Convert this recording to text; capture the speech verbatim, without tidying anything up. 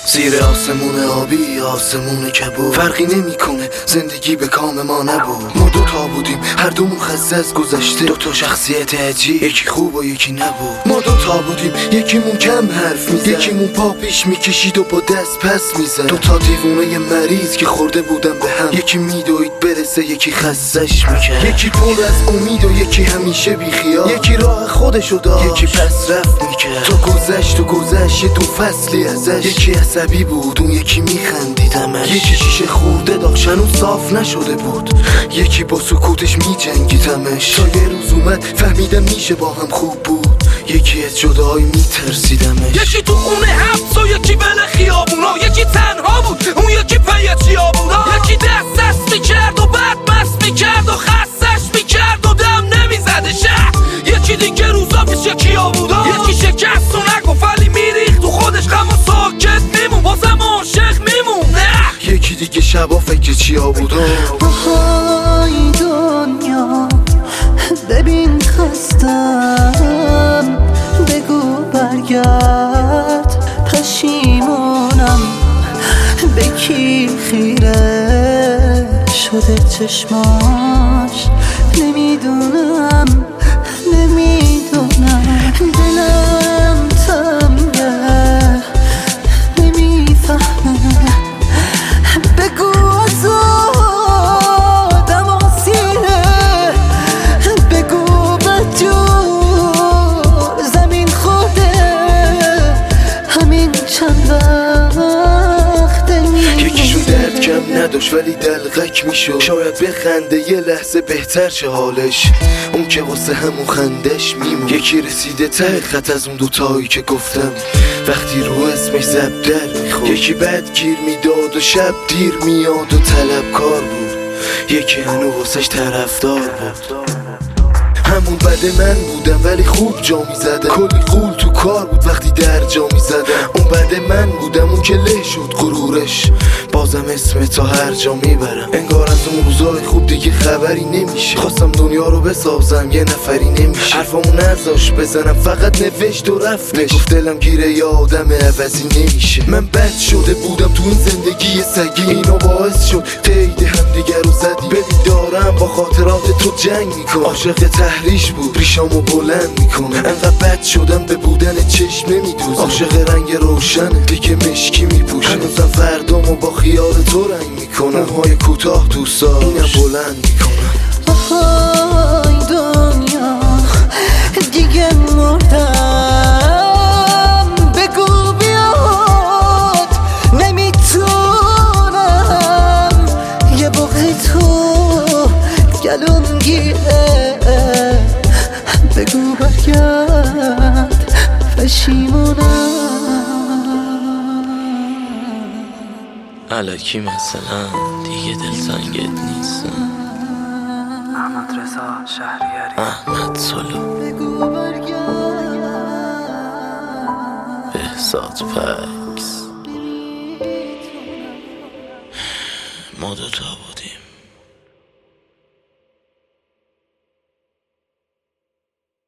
زیر آسمون آبی آسمون کبود، فرقی نمیکنه زندگی به کام ما نبود. ما دوتا بودیم هر دومون خسته از گذشته، دوتا شخصیت عجیب، یکی خوب و یکی نبود. ما دوتا بودیم یکیمون کم حرف میزد، یکیمون پا پیش میکشید و با دست پس میزد. دوتا دیوونه مریض که خورده بودن به هم، یکی میدوید برسه یکی خستش میکرد. یکی پر از امید و یکی همیشه بیخیال، یکی راه خودشو داشت یکی پس رفت میکرد. تو گذشت و گذشت دو فصلی ازش، یکی عصبی بود اون یکی میخندیدمش، یکی شیشه خورده داشت هنوز صاف نشده بود، یکی با سکوتش میجنگیدمش. تا یه روز اومد فهمیدم میشه با هم خوب بود، یکی از جدایی میترسیدمش. یکی تو خونه حبس و یکی بله خیابونا، یکی تنها بود اون یکی پی چیا بودا، یکی دست دست میکرد و بعد مست میکرد و خستش میکرد و دم نمیزده شهر. یکی دیگه روزا پیش یکی ها بودا، یکی شکست و نگفت ولی میریخت تو خودش غم و ساکت میمون، واسم عاشق میمون. نه یکی دیگه شبا فکر چیا بودا. آهای دنیا ببین خستم، بگو برگرد پشیمونم، به کی خیره شده چشماش نمیدونم نمیدونم. دلم تنگه نمیفهمه، بگو از آدم آسیره، بگو بدجور زمین خورده همین چند وقت نیست. یکیشون درد کم نداشت ولی دلغک میشد، شاید بخنده یه لحظه بهتر شه حالش، اون که واسه همون خندش میمون. یکی رسیده ته خط از اون دوتایی که گفتم وقتی رو اسمش زب در میخورد، یکی بد گیر میداد و شب دیر میاد و طلبکار بود، یکی هنو واسش طرفدار بود. همون بد من بودم ولی خوب جا میزدم، کلی قول تو کار بود وقتی در جا میزدم. اون بد من بودم اون که له شد غرورش، بازم اسم تا هر جا میبرم. انگار از اون روزای خوب دیگه خبری نمیشه، خواستم دنیا رو بسازم یه نفری نمیشه. حرفامو نذاش بزنم فقط نوشت و رفتش، گفت دلم گیره یه آدم عوضی نمیشه. من بد شده بودم تو این زندگی سگی، اینا باعث شد قید هم دیگر رو زدی. ببین دارم با خاطرات تو جنگ میکنم، عاشق تحریش بود ریشامو بلند میکنه. انقدر بد شدم به بودن چشم نمیدوزم، عاشق رنگ روشن دیگه مشکی میپوشم. هنوزم فردامو با خیال تو رنگ میکنم، موهای کوتاه دوست دارم اینم بلند میکنم. آهای دنیا دیگه مردم، بگو بیاد نمیتونم، یه بغی تو گلوم گیره، بگو برگرد پشیمونم. الکی مثلا دیگه دلتنگت نیستم. احمد رضا شهریاری، احمد سلو، بگو برگرد بهزاد پکس، ما دوتا